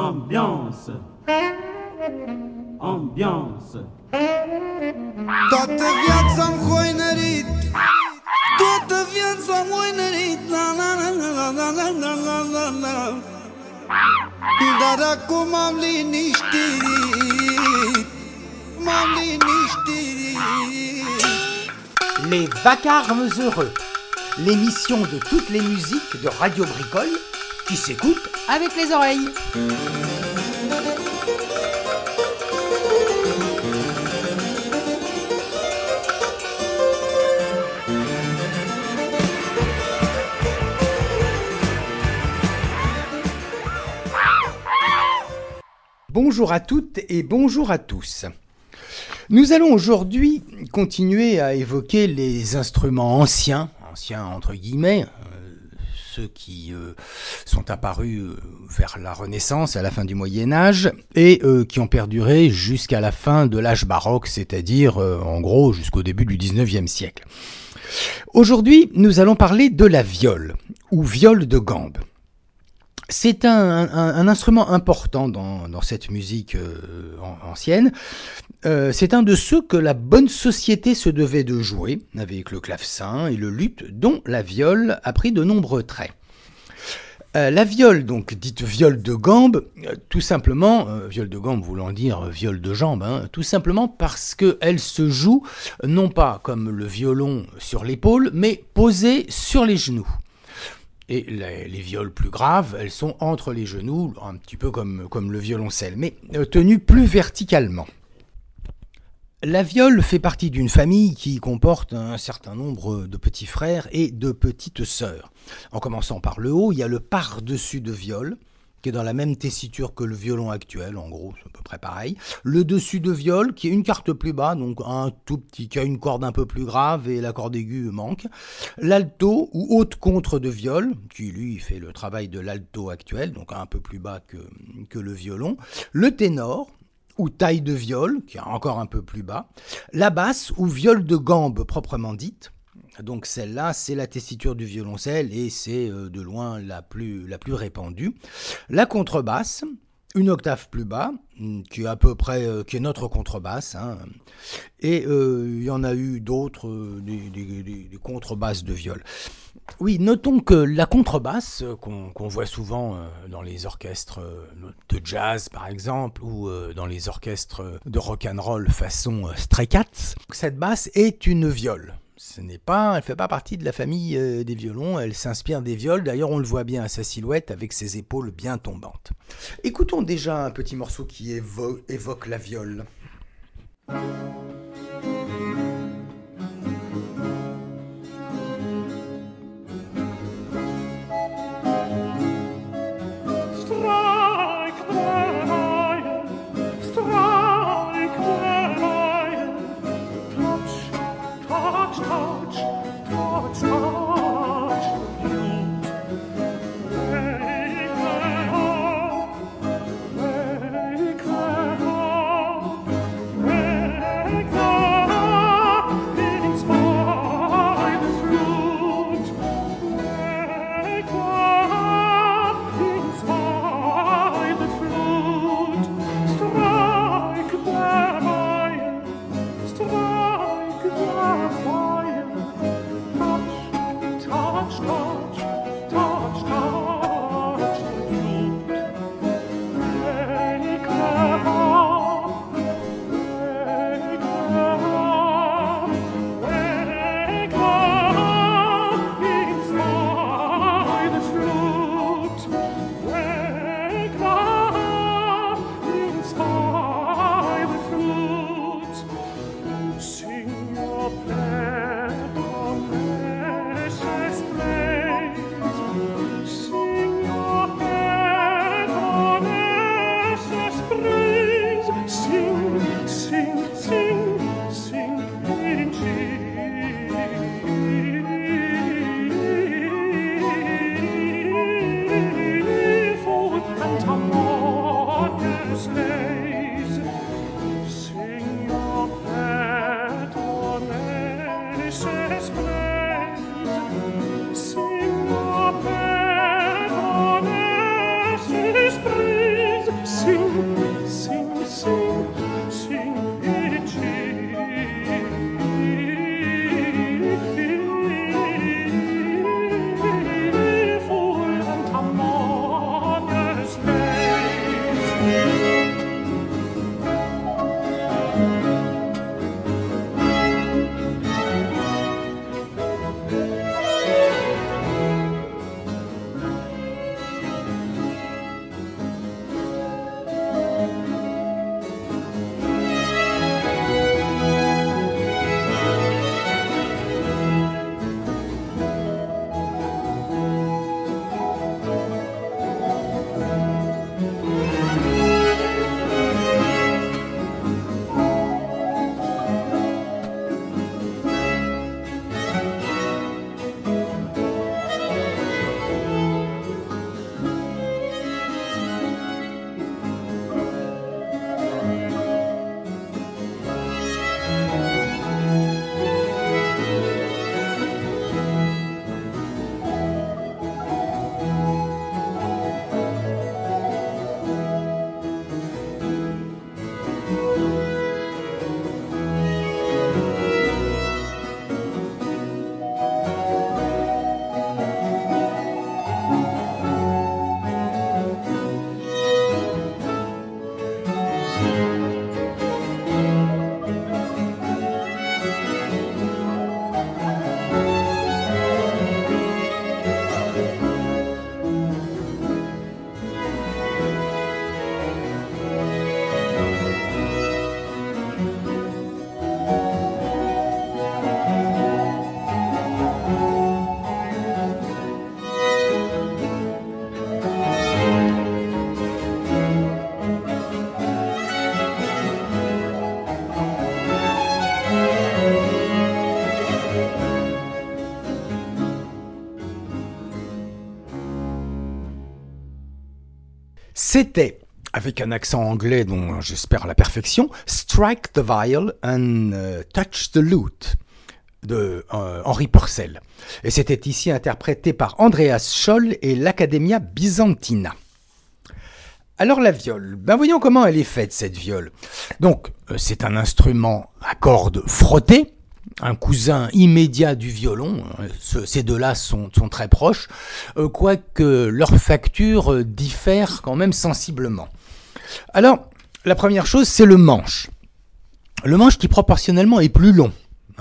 Ambiance. Ambiance. Toată viața-mi hoinărit, toată viața-mi hoinărit, dar acum m-am liniștit, m-am liniștit. Les Vacarmes Heureux, l'émission de toutes les musiques de Radio Bricole qui s'écoute avec les oreilles. Bonjour à toutes et bonjour à tous. Nous allons aujourd'hui continuer à évoquer les instruments anciens entre guillemets, ceux qui sont apparus vers la Renaissance, à la fin du Moyen-Âge, et qui ont perduré jusqu'à la fin de l'âge baroque, c'est-à-dire en gros jusqu'au début du XIXe siècle. Aujourd'hui, nous allons parler de la viole, ou viole de gambe. C'est un instrument important dans cette musique ancienne. C'est un de ceux que la bonne société se devait de jouer, avec le clavecin et le luth, dont la viole a pris de nombreux traits. La viole, donc dite viole de gambe, tout simplement, viole de gambe voulant dire viole de jambe, tout simplement parce qu'elle se joue non pas comme le violon sur l'épaule, mais posée sur les genoux. Et les violes plus graves, elles sont entre les genoux, un petit peu comme le violoncelle, mais tenues plus verticalement. La viole fait partie d'une famille qui comporte un certain nombre de petits frères et de petites sœurs. En commençant par le haut, il y a le par-dessus de viole, qui est dans la même tessiture que le violon actuel, en gros, c'est à peu près pareil. Le dessus de viole, qui est une quarte plus bas, donc un tout petit, qui a une corde un peu plus grave et la corde aiguë manque. L'alto, ou haute contre de viole, qui lui fait le travail de l'alto actuel, donc un peu plus bas que le violon. Le ténor, ou taille de viole, qui est encore un peu plus bas. La basse, ou viole de gambe proprement dite. Donc celle-là, c'est la tessiture du violoncelle et c'est de loin la plus répandue. La contrebasse, une octave plus bas, qui est à peu près qui est notre contrebasse. Et il y en a eu d'autres, des contrebasses de viole. Oui, notons que la contrebasse, qu'on voit souvent dans les orchestres de jazz par exemple, ou dans les orchestres de rock'n'roll façon Stray Cats, cette basse est une viole. Elle ne fait pas partie de la famille des violons, elle s'inspire des viols, d'ailleurs on le voit bien à sa silhouette avec ses épaules bien tombantes. Écoutons déjà un petit morceau qui évoque la viole. C'était, avec un accent anglais dont j'espère la perfection, Strike the Viol and Touch the Lute de Henri Purcell. Et c'était ici interprété par Andreas Scholl et l'Accademia Byzantina. Alors la viole, voyons comment elle est faite cette viole. Donc c'est un instrument à cordes frottées, un cousin immédiat du violon, ces deux-là sont très proches, quoique leur facture diffère quand même sensiblement. Alors la première chose c'est le manche. Le manche qui proportionnellement est plus long.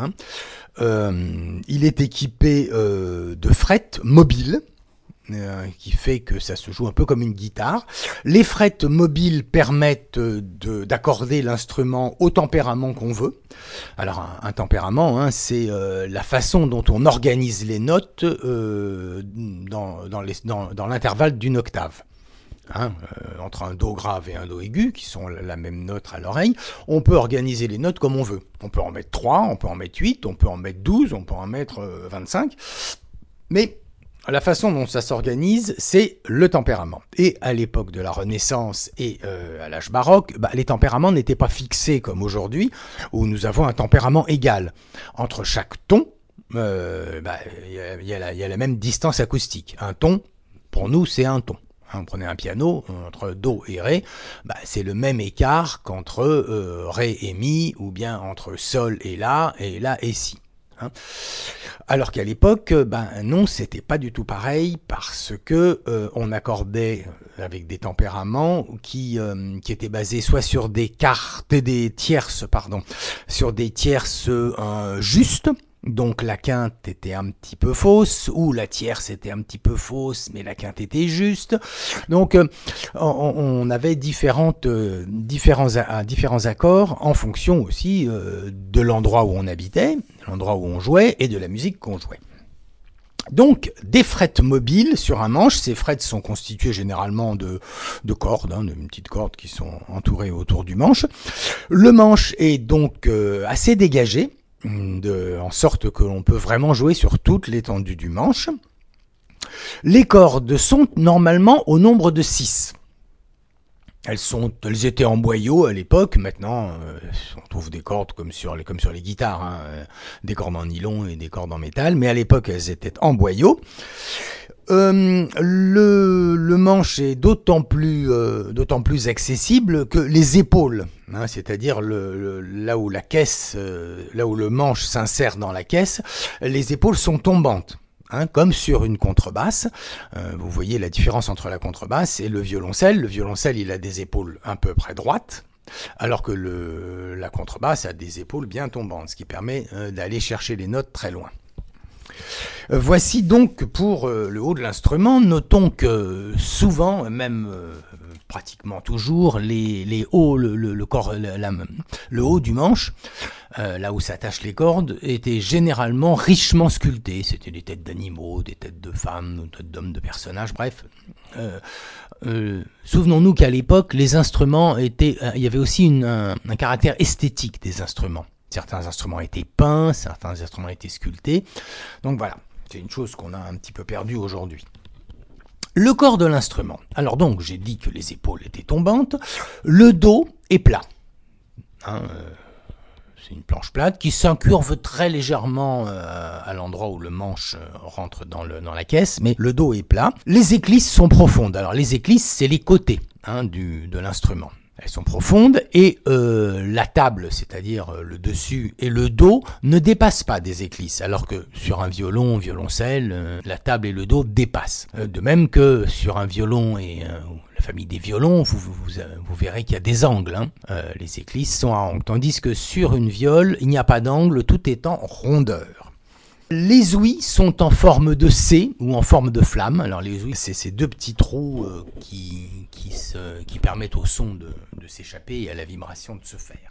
Il est équipé de frettes mobiles, qui fait que ça se joue un peu comme une guitare. Les frettes mobiles permettent d'accorder l'instrument au tempérament qu'on veut. Alors un tempérament, c'est la façon dont on organise les notes dans l'intervalle d'une octave. Entre un do grave et un do aigu, qui sont la même note à l'oreille, on peut organiser les notes comme on veut. On peut en mettre 3, on peut en mettre 8, on peut en mettre 12, on peut en mettre 25. Mais la façon dont ça s'organise, c'est le tempérament. Et à l'époque de la Renaissance et à l'âge baroque, les tempéraments n'étaient pas fixés comme aujourd'hui, où nous avons un tempérament égal. Entre chaque ton, il y a la même distance acoustique. Un ton, pour nous, c'est un ton. Vous prenez un piano, entre Do et Ré, c'est le même écart qu'entre Ré et Mi, ou bien entre Sol et La et Si. Alors qu'à l'époque, non, c'était pas du tout pareil, parce que on accordait avec des tempéraments qui étaient basés soit sur des tierces, sur des tierces justes. Donc la quinte était un petit peu fausse, ou la tierce était un petit peu fausse, mais la quinte était juste. Donc on avait différents accords en fonction aussi de l'endroit où on habitait, de l'endroit où on jouait et de la musique qu'on jouait. Donc des frettes mobiles sur un manche, ces frettes sont constituées généralement de cordes, de petites cordes qui sont entourées autour du manche. Le manche est donc assez dégagé, en sorte que l'on peut vraiment jouer sur toute l'étendue du manche. Les cordes sont normalement au nombre de 6. Elles étaient en boyau à l'époque. Maintenant, on trouve des cordes comme sur les guitares, des cordes en nylon et des cordes en métal. Mais à l'époque, elles étaient en boyau. Le manche est d'autant plus accessible que les épaules, c'est-à-dire là où le manche s'insère dans la caisse, les épaules sont tombantes. Comme sur une contrebasse. Vous voyez la différence entre la contrebasse et le violoncelle. Le violoncelle, il a des épaules à peu près droites, alors que la contrebasse a des épaules bien tombantes, ce qui permet d'aller chercher les notes très loin. Voici donc pour le haut de l'instrument. Notons que souvent, même pratiquement toujours, le haut du manche, là où s'attachent les cordes, était généralement richement sculpté. C'était des têtes d'animaux, des têtes de femmes, des têtes d'hommes, de personnages, bref. Souvenons-nous qu'à l'époque, les instruments il y avait aussi un caractère esthétique des instruments. Certains instruments étaient peints, certains instruments étaient sculptés. Donc voilà, c'est une chose qu'on a un petit peu perdue aujourd'hui. Le corps de l'instrument. Alors donc, j'ai dit que les épaules étaient tombantes. Le dos est plat. C'est une planche plate qui s'incurve très légèrement à l'endroit où le manche rentre dans la caisse, mais le dos est plat. Les éclisses sont profondes. Alors les éclisses, c'est les côtés de l'instrument. Elles sont profondes et la table, c'est-à-dire le dessus et le dos, ne dépassent pas des éclisses, alors que sur un violoncelle, la table et le dos dépassent. De même que sur un violon et la famille des violons, vous verrez qu'il y a des angles. Les éclisses sont à angle, tandis que sur une viole, il n'y a pas d'angle, tout est en rondeur. Les ouïes sont en forme de C ou en forme de flamme. Alors les ouïes, c'est ces deux petits trous qui permettent au son de s'échapper et à la vibration de se faire.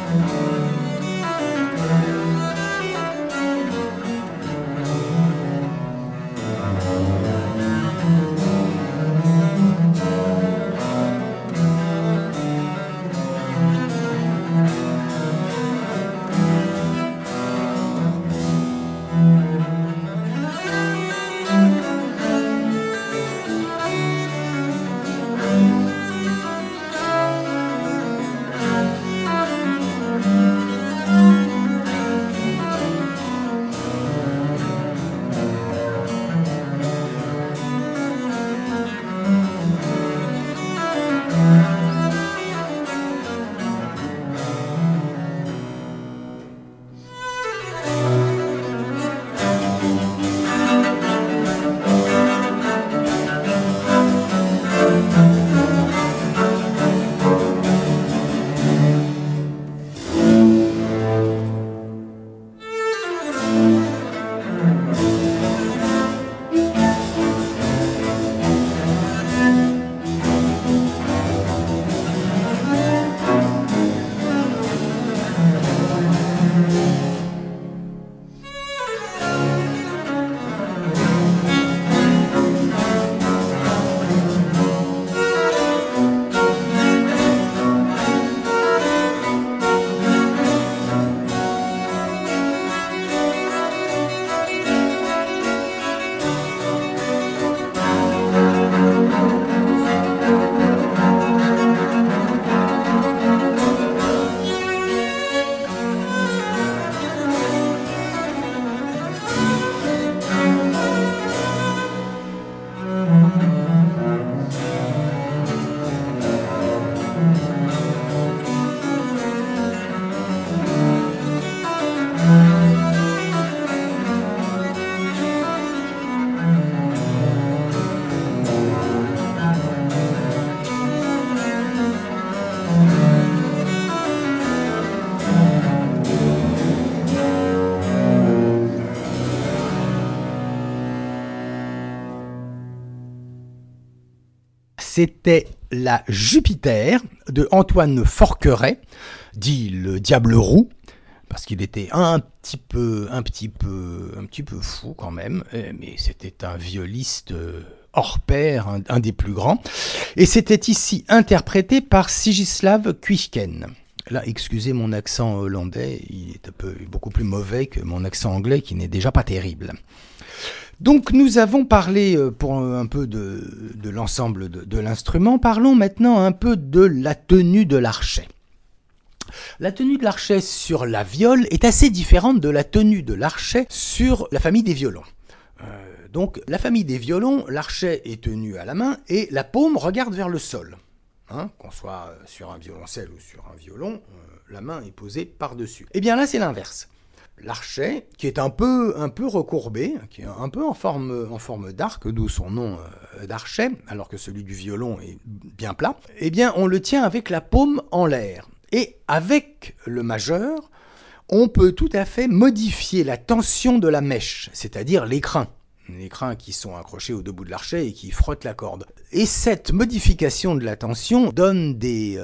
C'était la Jupiter de Antoine Forqueray, dit le Diable Roux, parce qu'il était un petit peu fou quand même, mais c'était un violiste hors pair, un des plus grands. Et c'était ici interprété par Sigisław Kuijken. Là, excusez mon accent hollandais, il est beaucoup plus mauvais que mon accent anglais qui n'est déjà pas terrible. Donc nous avons parlé pour un peu de l'ensemble de l'instrument. Parlons maintenant un peu de la tenue de l'archet. La tenue de l'archet sur la viole est assez différente de la tenue de l'archet sur la famille des violons. Donc la famille des violons, l'archet est tenu à la main et la paume regarde vers le sol. Qu'on soit sur un violoncelle ou sur un violon, la main est posée par-dessus. Et bien là c'est l'inverse. L'archet, qui est un peu recourbé, qui est un peu en forme d'arc, d'où son nom d'archet, alors que celui du violon est bien plat, eh bien on le tient avec la paume en l'air. Et avec le majeur, on peut tout à fait modifier la tension de la mèche, c'est-à-dire les crins qui sont accrochés au deux bouts de l'archet et qui frottent la corde. Et cette modification de la tension donne des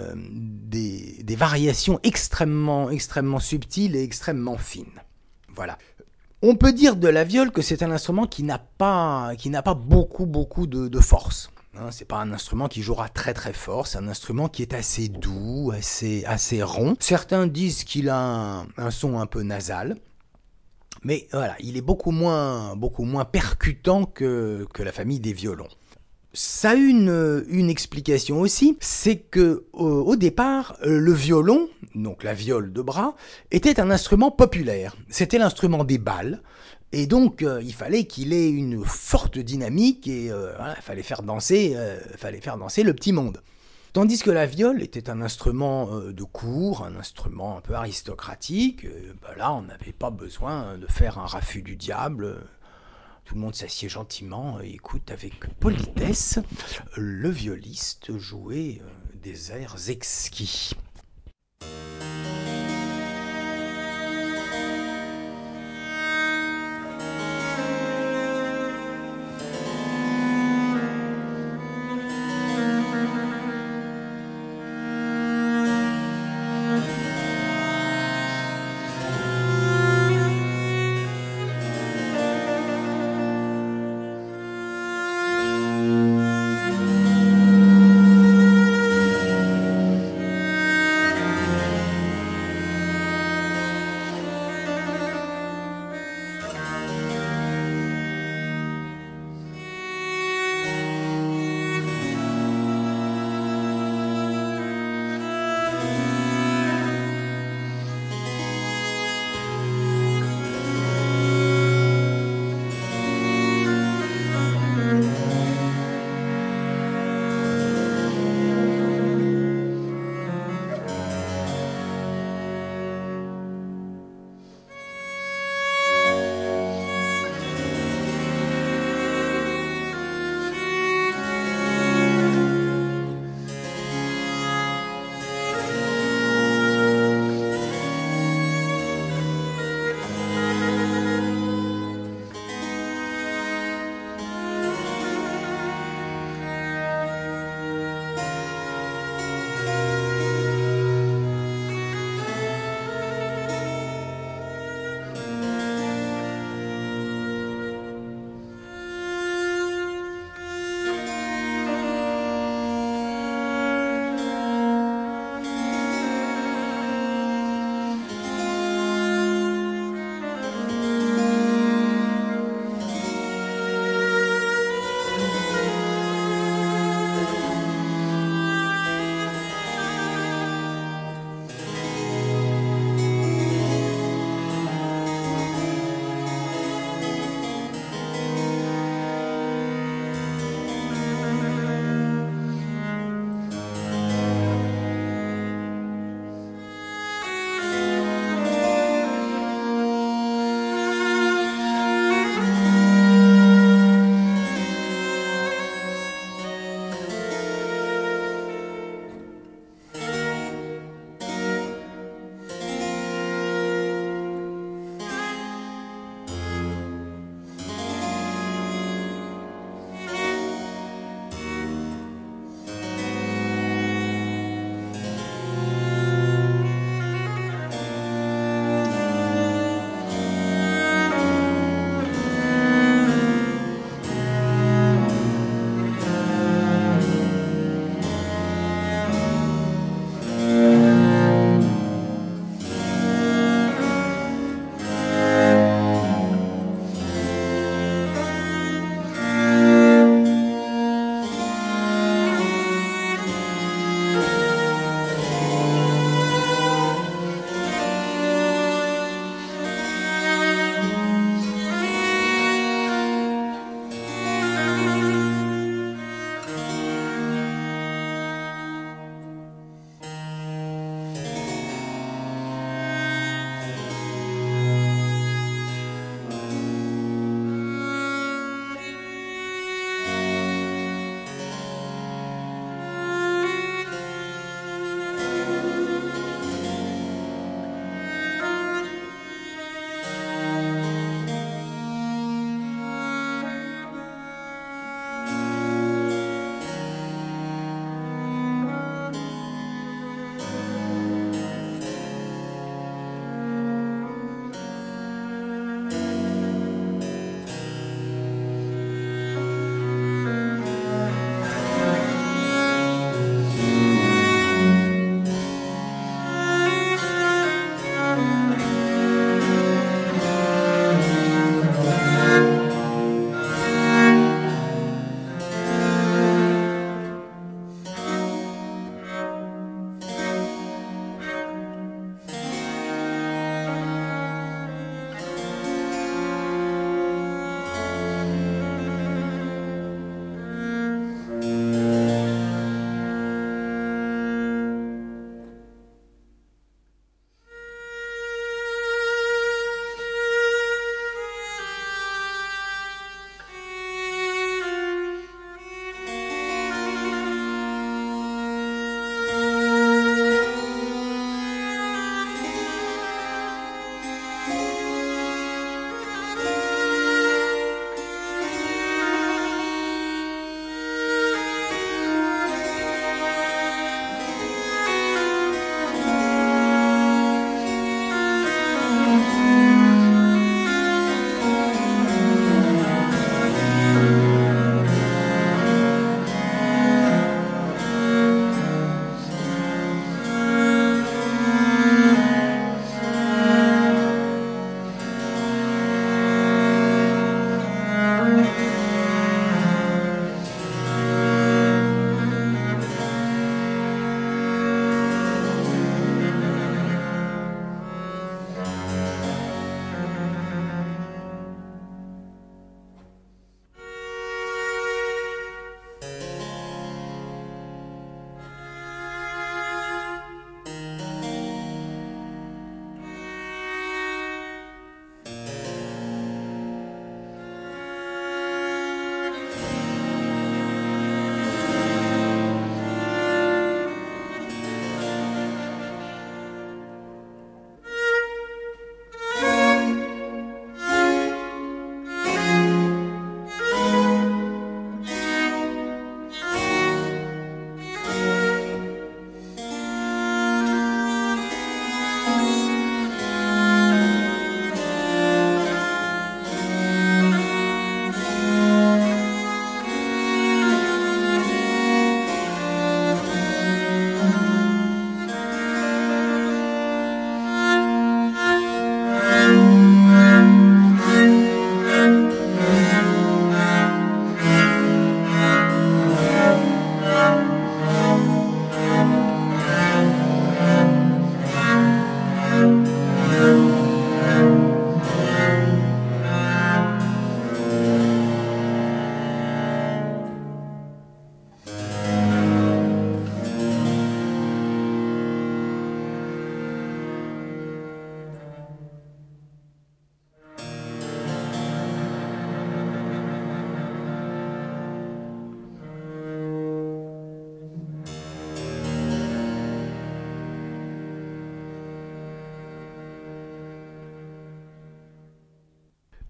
variations extrêmement subtiles et extrêmement fines. Voilà. On peut dire de la viole que c'est un instrument qui n'a pas beaucoup de force. C'est pas un instrument qui jouera très fort, c'est un instrument qui est assez doux, assez rond. Certains disent qu'il a un son un peu nasal. Mais voilà, il est beaucoup moins percutant que la famille des violons. Ça a une explication aussi, c'est que au départ, le violon, donc la viole de bras, était un instrument populaire. C'était l'instrument des bals, et donc il fallait qu'il ait une forte dynamique et il fallait faire danser le petit monde. Tandis que la viole était un instrument de cour, un instrument un peu aristocratique. Là, on n'avait pas besoin de faire un raffut du diable. Tout le monde s'assied gentiment et écoute avec politesse le violiste jouer des airs exquis.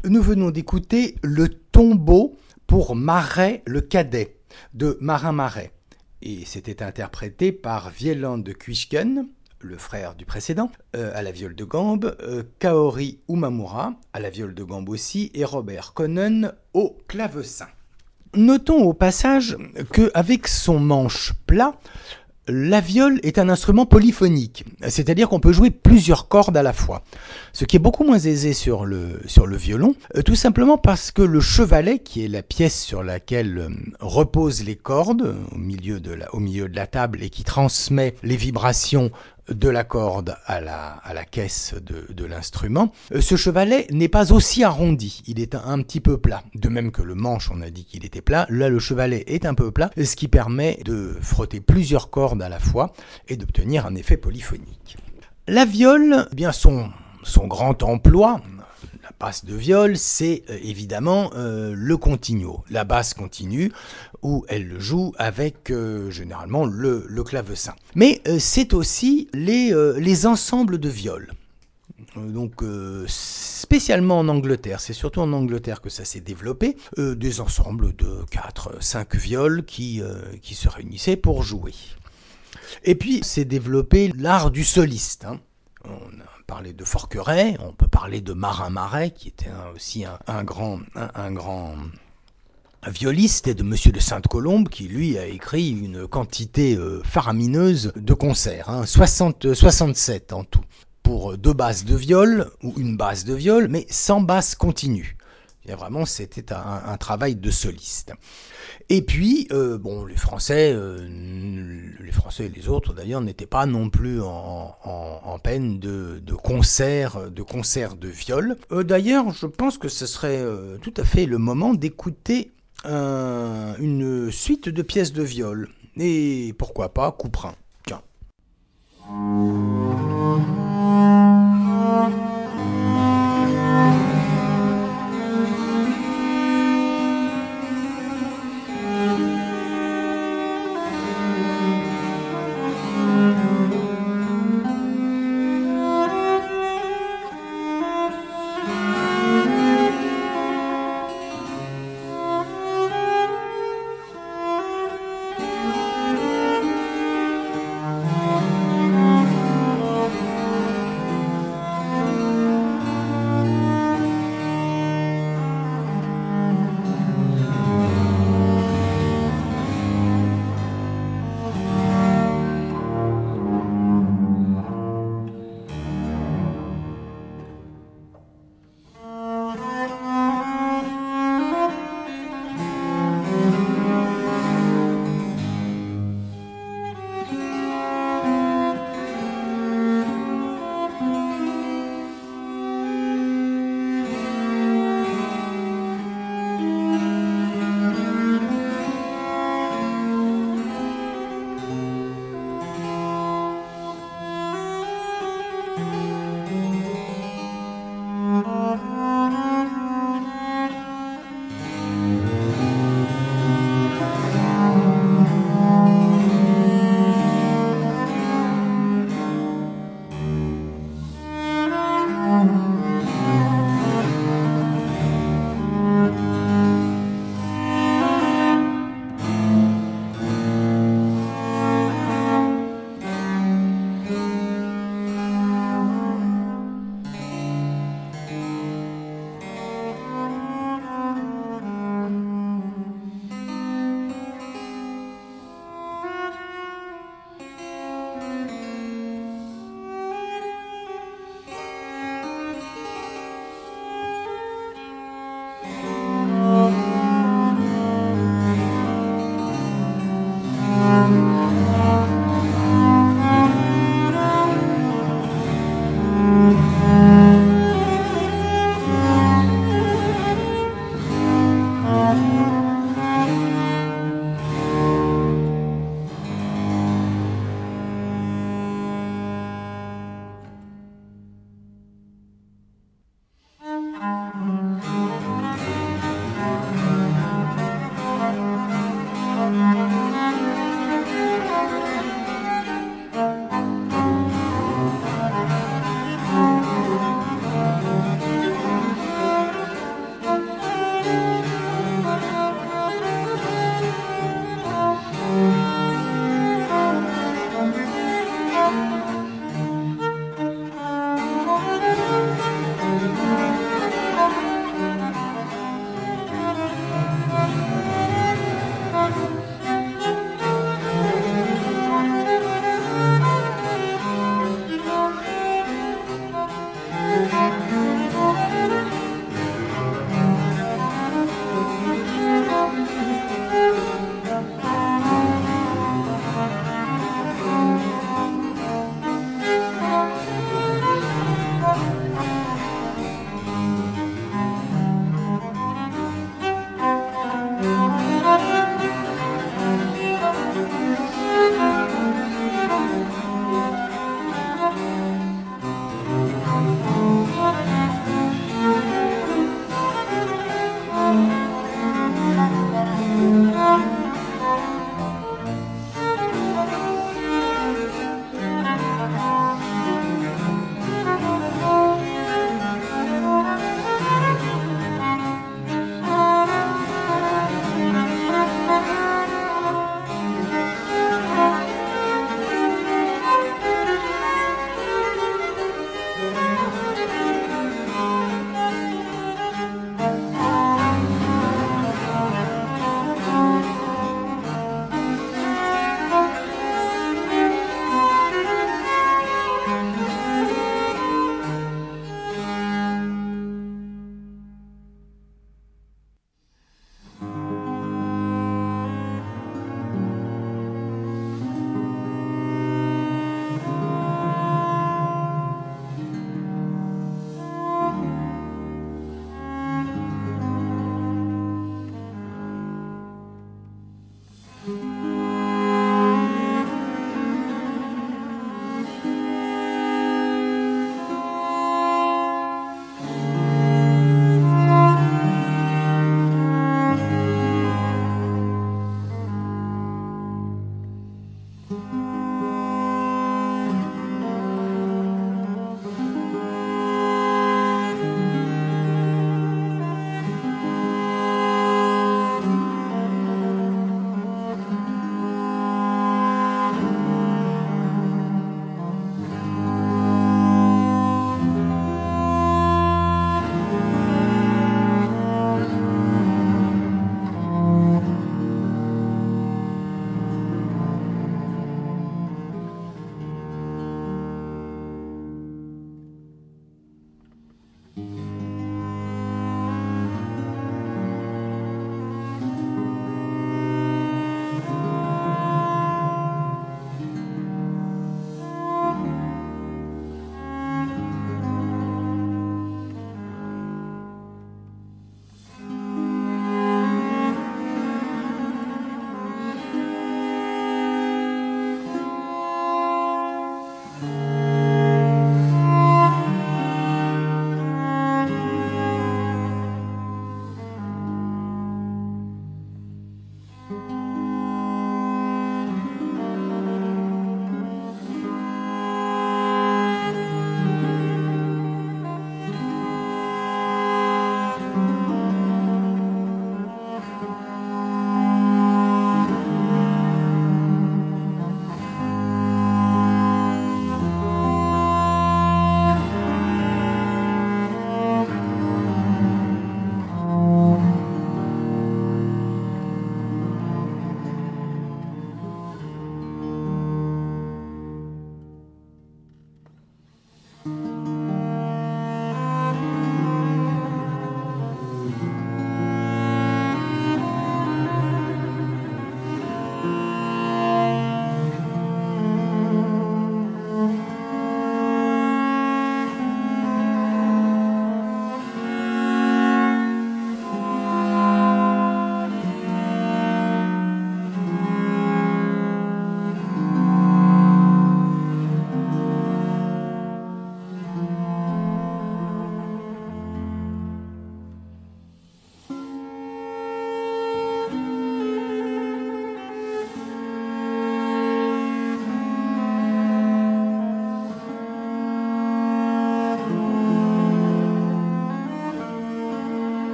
Nous venons d'écouter le tombeau pour Marais le Cadet de Marin Marais. Et c'était interprété par Wieland de Kuijken, le frère du précédent, à la viole de gambe, Kaori Umamura à la viole de gambe aussi, et Robert Konen au clavecin. Notons au passage qu'avec son manche plat, la viole est un instrument polyphonique, c'est-à-dire qu'on peut jouer plusieurs cordes à la fois, ce qui est beaucoup moins aisé sur le violon, tout simplement parce que le chevalet, qui est la pièce sur laquelle reposent les cordes au milieu de la table et qui transmet les vibrations de la corde à la caisse de l'instrument, ce chevalet n'est pas aussi arrondi, il est un petit peu plat. De même que le manche, on a dit qu'il était plat, là le chevalet est un peu plat, ce qui permet de frotter plusieurs cordes à la fois et d'obtenir un effet polyphonique. La viole, eh bien son grand emploi, la basse de viole, c'est évidemment le continuo, la basse continue, où elle le joue avec généralement le clavecin. Mais c'est aussi les ensembles de viols. Donc spécialement en Angleterre, c'est surtout en Angleterre que ça s'est développé, des ensembles de 4-5 viols qui se réunissaient pour jouer. Et puis s'est développé l'art du soliste. On a parlé de Forqueray, on peut parler de Marin Marais, qui était aussi un grand violiste, et de Monsieur de Sainte-Colombe, qui lui a écrit une quantité faramineuse de concerts, 67 en tout, pour 2 basses de viol, ou une basse de viol, mais sans basse continue. Et vraiment, c'était un travail de soliste. Et puis, les Français et les autres d'ailleurs n'étaient pas non plus en peine de concerts de viol. D'ailleurs, je pense que ce serait tout à fait le moment d'écouter une suite de pièces de viol. Et pourquoi pas Couperin. Tiens.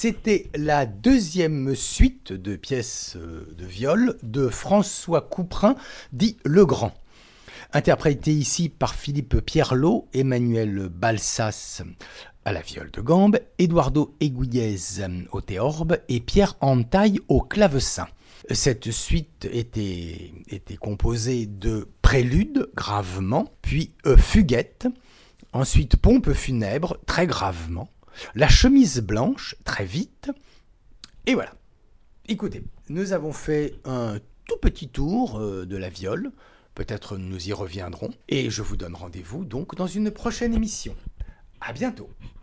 C'était la deuxième suite de pièces de viol de François Couperin, dit Le Grand. Interprété ici par Philippe Pierlot, Emmanuel Balsas à la viole de gambe, Eduardo Eguillez au théorbe et Pierre Antaille au clavecin. Cette suite était composée de prélude, gravement, puis fuguette, ensuite pompe funèbre, très gravement, la chemise blanche, très vite, et voilà. Écoutez, nous avons fait un tout petit tour de la viole, peut-être nous y reviendrons, et je vous donne rendez-vous donc dans une prochaine émission. À bientôt.